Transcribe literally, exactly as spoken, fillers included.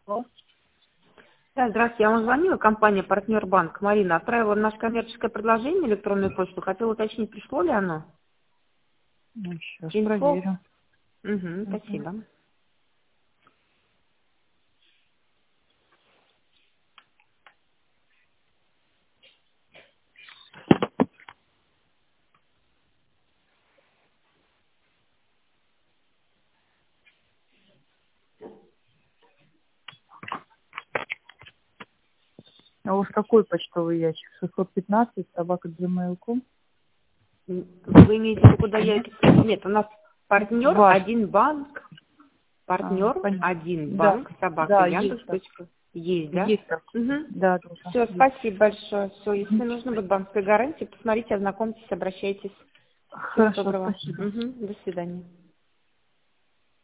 Алло. Да, здравствуйте, я вам звонила, компания «Партнер Банк». Марина отправила наше коммерческое предложение, электронную почту. Хотела уточнить, пришло ли оно? Ну, сейчас Инфо? проверю. Угу, Мгм. спасибо. А у вас какой почтовый ящик? шестьсот пятнадцать собака gmail точка ком? М, Вы имеете в виду, куда я... Нет? это- Нет, у нас партнер Ваш. один банк, А, партнер понятно. один Да, банк, собака да, есть Яндекс. так. точка. Есть, да? Есть так. Угу. Да, да, да. Все, Есть. спасибо большое. Все, если Мгм. нужно будет банковская гарантия, посмотрите, ознакомьтесь, обращайтесь. Всего Хорошо, доброго. спасибо. Угу. До свидания.